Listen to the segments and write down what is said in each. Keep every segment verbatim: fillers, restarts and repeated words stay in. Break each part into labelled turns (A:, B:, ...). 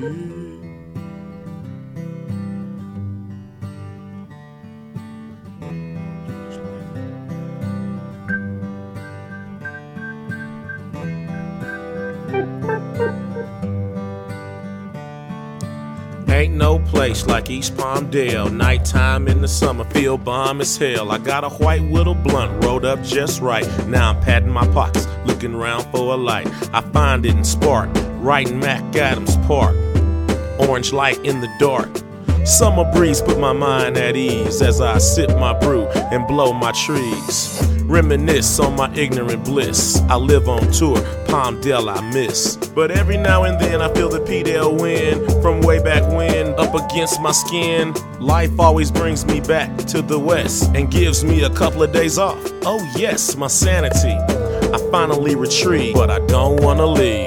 A: Ain't no place like East Palmdale. Nighttime in the summer, feel bomb as hell. I got a white whittle blunt rolled up just right. Now I'm patting my pockets, looking around for a light. I find it in Spark, right in McAdams Park. Orange light in the dark. Summer breeze put my mind at ease as I sip my brew and blow my trees. Reminisce on my ignorant bliss. I live on tour, Palmdale I miss. But every now and then I feel the P-Dale wind from way back when up against my skin. Life always brings me back to the west and gives me a couple of days off. Oh yes, my sanity I finally retrieve, but I don't wanna leave.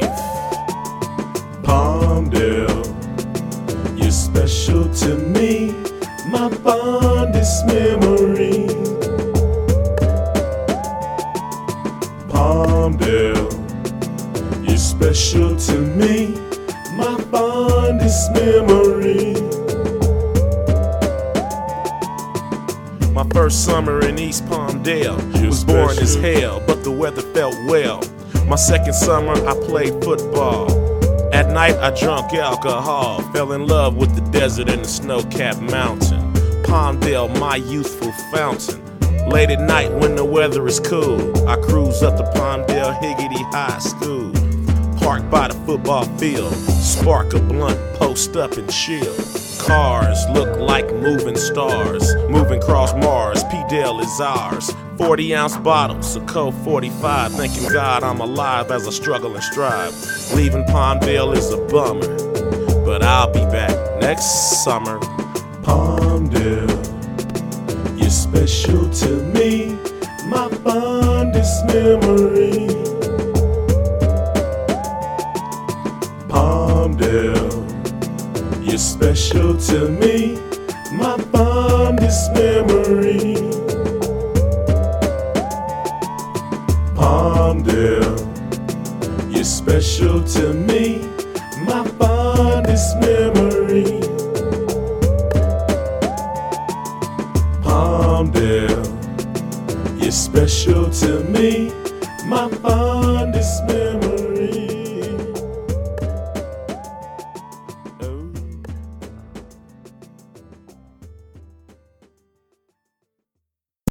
A: Palmdale, you're special to me, my fondest memory. Palmdale, you're special to me, my fondest memory. My first summer in East Palmdale was boring as hell, but the weather felt well. My second summer I played football. At night I drank alcohol, fell in love with the desert and the snow-capped mountain. Palmdale, my youthful fountain. Late at night when the weather is cool, I cruise up to Palmdale Higgity High School. Parked by the football field, spark a blunt, post up and chill. Cars look like moving stars, moving across Mars, P-Dale is ours. forty ounce bottles, a Coke forty-five, thanking God I'm alive as I struggle and strive. Leaving Palmdale is a bummer, but I'll be back next summer. Palmdale, you're special to me, my fondest memory. Palmdale, you're special to me, my fondest memory. Palmdale, you're special to me, my fondest memory. Palmdale, you're special to me, my fondest memory.